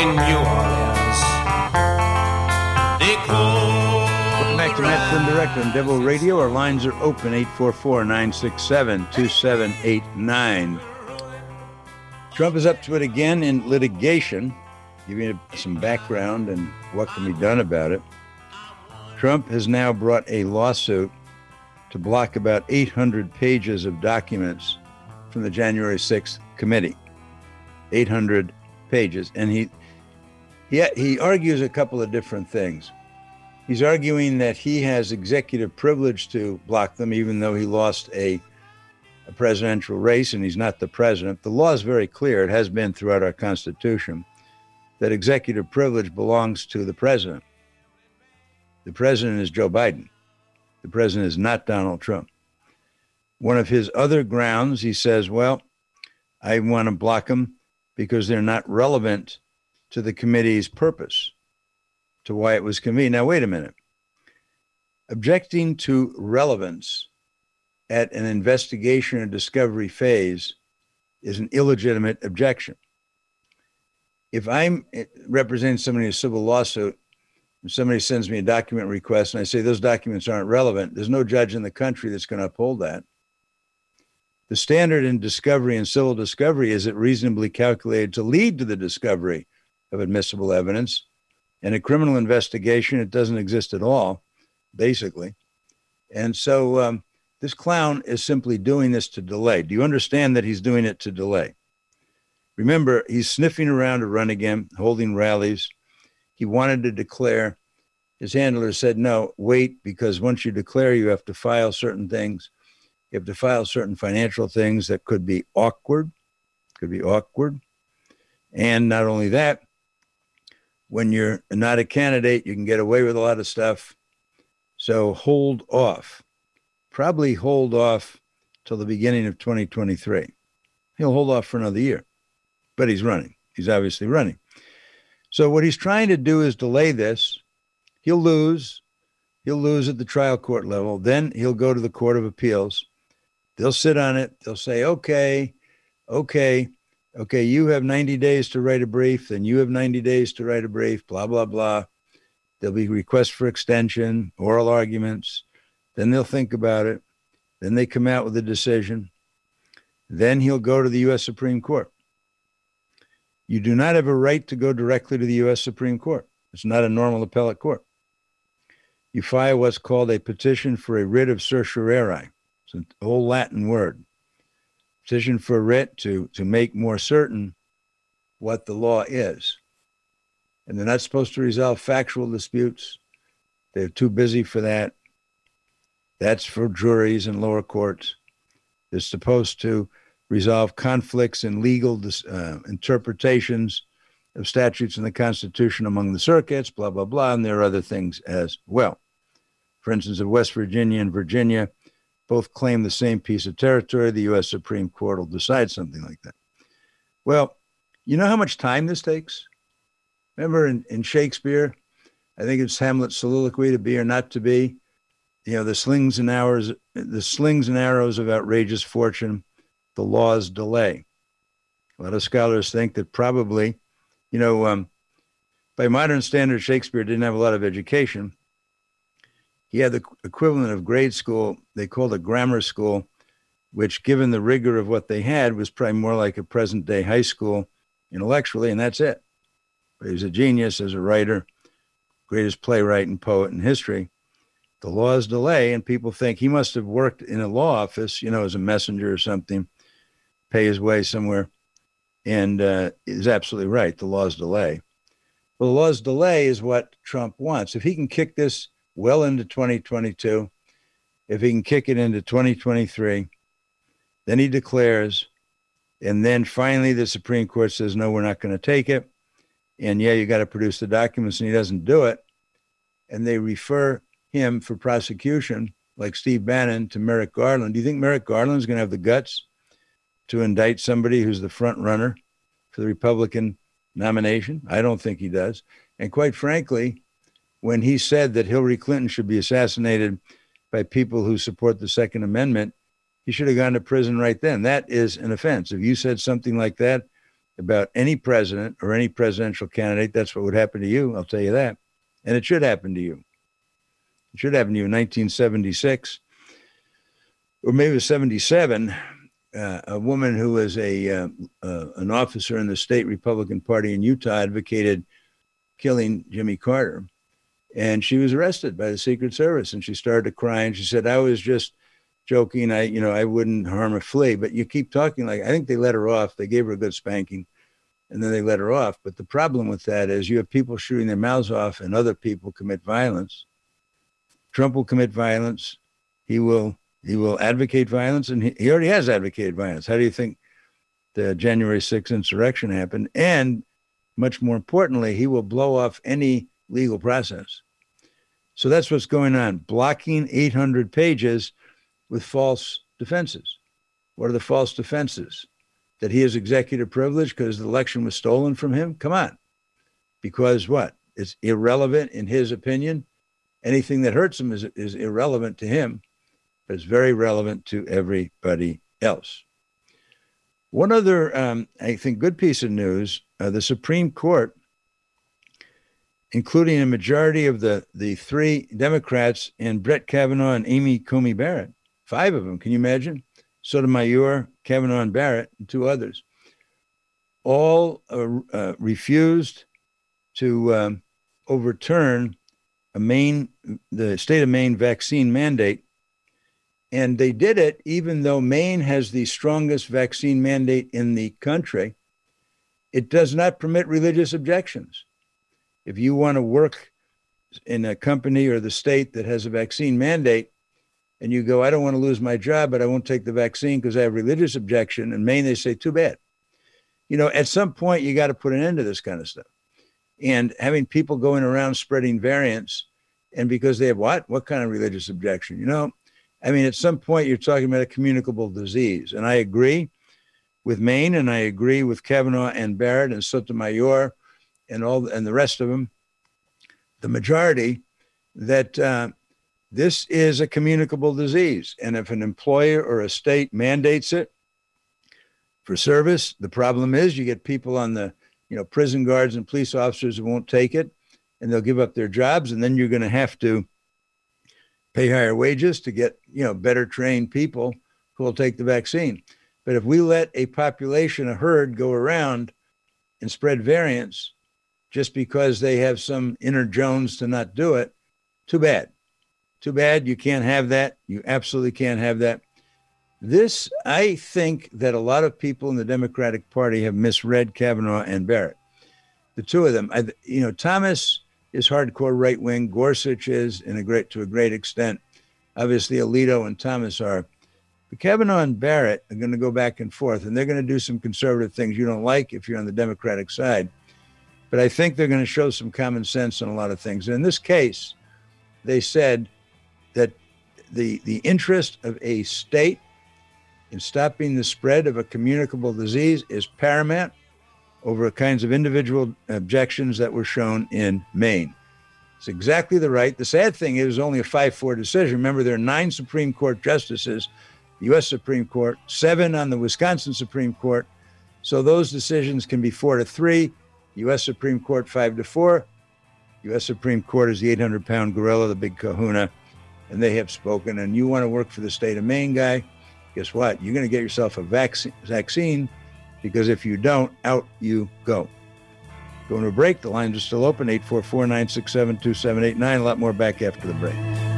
in New Orleans. They call Welcome back to Matt Flynn Direct on Devil Radio. Our lines are open, 844-967-2789. Trump is up to it again in litigation. Giving you some background and what can be done about it. Trump has now brought a lawsuit to block about 800 pages of documents from the January 6th committee. 800 pages. And he argues a couple of different things. He's arguing that he has executive privilege to block them, even though he lost a presidential race and he's not the president. The law is very clear. It has been throughout our Constitution that executive privilege belongs to the president. The president is Joe Biden. The president is not Donald Trump. One of his other grounds, he says, well, I want to block them because they're not relevant to the committee's purpose, to why it was convened. Now, wait a minute. Objecting to relevance at an investigation or discovery phase is an illegitimate objection. If I'm representing somebody in a civil lawsuit, and somebody sends me a document request and I say those documents aren't relevant, there's no judge in the country that's going to uphold that. The standard in discovery and civil discovery is it reasonably calculated to lead to the discovery of admissible evidence. In a criminal investigation, it doesn't exist at all, basically. And so this clown is simply doing this to delay. Do you understand that he's doing it to delay? Remember, he's sniffing around to run again, holding rallies. He wanted to declare. His handler said, no, wait, because once you declare, you have to file certain things. You have to file certain financial things that could be awkward. And not only that, when you're not a candidate, you can get away with a lot of stuff. So hold off. Probably hold off till the beginning of 2023. He'll hold off for another year. But he's running. He's obviously running. So what he's trying to do is delay this. He'll lose. He'll lose at the trial court level. Then he'll go to the Court of Appeals. They'll sit on it. They'll say, okay, you have 90 days to write a brief. Then you have 90 days to write a brief, blah, blah, blah. There'll be requests for extension, oral arguments. Then they'll think about it. Then they come out with a decision. Then he'll go to the U.S. Supreme Court. You do not have a right to go directly to the U.S. Supreme Court. It's not a normal appellate court. You file what's called a petition for a writ of certiorari. It's an old Latin word. Petition for a writ to make more certain what the law is. And they're not supposed to resolve factual disputes. They're too busy for that. That's for juries and lower courts. They're supposed to resolve conflicts in legal interpretations of statutes in the Constitution among the circuits, blah, blah, blah. And there are other things as well. For instance, if West Virginia and Virginia both claim the same piece of territory, the U.S. Supreme Court will decide something like that. Well, you know how much time this takes? Remember in Shakespeare, I think it's Hamlet's soliloquy, to be or not to be. You know, the slings and arrows of outrageous fortune, the law's delay. A lot of scholars think that probably, by modern standards, Shakespeare didn't have a lot of education. He had the equivalent of grade school, they called a grammar school, which, given the rigor of what they had, was probably more like a present-day high school intellectually, and that's it. But he was a genius as a writer, greatest playwright and poet in history. The law's delay, and people think he must have worked in a law office, as a messenger or something, pay his way somewhere. And is absolutely right. The law's delay. Well, the law's delay is what Trump wants. If he can kick this well into 2022, if he can kick it into 2023, then he declares, and then finally the Supreme Court says, no, we're not going to take it. And yeah, you got to produce the documents, and he doesn't do it. And they refer him for prosecution, like Steve Bannon, to Merrick Garland. Do you think Merrick Garland is going to have the guts to indict somebody who's the front runner for the Republican nomination? I don't think he does. And quite frankly, when he said that Hillary Clinton should be assassinated by people who support the Second Amendment, he should have gone to prison right then. That is an offense. If you said something like that about any president or any presidential candidate, that's what would happen to you. I'll tell you that. And it should happen to you. It should happen to you in 1976, or maybe it was 77. A woman who was an officer in the state Republican Party in Utah advocated killing Jimmy Carter. And she was arrested by the Secret Service, and she started to cry. And she said, I was just joking. I wouldn't harm a flea. But you keep talking like, I think they let her off. They gave her a good spanking, and then they let her off. But the problem with that is you have people shooting their mouths off and other people commit violence. Trump will commit violence. He will advocate violence, and he already has advocated violence. How do you think the January 6th insurrection happened? And much more importantly, he will blow off any legal process. So that's what's going on, blocking 800 pages with false defenses. What are the false defenses? That he has executive privilege because the election was stolen from him? Come on. Because what? It's irrelevant in his opinion. Anything that hurts him is irrelevant to him, but it's very relevant to everybody else. One other, I think, good piece of news, the Supreme Court, including a majority of the three Democrats and Brett Kavanaugh and Amy Coney Barrett, 5 of them, can you imagine? Sotomayor, Kavanaugh, and Barrett, and 2 others, all refused to overturn the state of Maine vaccine mandate. And they did it even though Maine has the strongest vaccine mandate in the country. It does not permit religious objections. If you want to work in a company or the state that has a vaccine mandate and you go, I don't want to lose my job, but I won't take the vaccine because I have religious objection. In Maine, they say, too bad. At some point, you got to put an end to this kind of stuff. And having people going around spreading variants, and because they have what? What kind of religious objection? At some point, you're talking about a communicable disease. And I agree with Maine, and I agree with Kavanaugh and Barrett and Sotomayor and the rest of them, the majority, that this is a communicable disease. And if an employer or a state mandates it for service, the problem is you get people on the prison guards and police officers who won't take it, and they'll give up their jobs, and then you're going to have to pay higher wages to get, better trained people who will take the vaccine. But if we let a population, a herd, go around and spread variants just because they have some inner Jones to not do it, too bad. Too bad. You can't have that. You absolutely can't have that. This, I think that a lot of people in the Democratic Party have misread Kavanaugh and Barrett. The 2 of them, Thomas is hardcore right wing. Gorsuch is to a great extent. Obviously, Alito and Thomas are. But Kavanaugh and Barrett are going to go back and forth, and they're going to do some conservative things you don't like if you're on the Democratic side. But I think they're going to show some common sense on a lot of things. And in this case, they said that the interest of a state in stopping the spread of a communicable disease is paramount over kinds of individual objections that were shown in Maine. It's exactly the right. The sad thing is only a 5-4 decision. Remember, there are 9 Supreme Court justices, the U.S. Supreme Court, 7 on the Wisconsin Supreme Court. So those decisions can be 4-3, U.S. Supreme Court 5-4. U.S. Supreme Court is the 800-pound gorilla, the big kahuna, and they have spoken. And you want to work for the state of Maine, guy, guess what? You're going to get yourself a vaccine, because if you don't, out you go. Going to a break. The lines are still open, 844-967-2789. A lot more back after the break.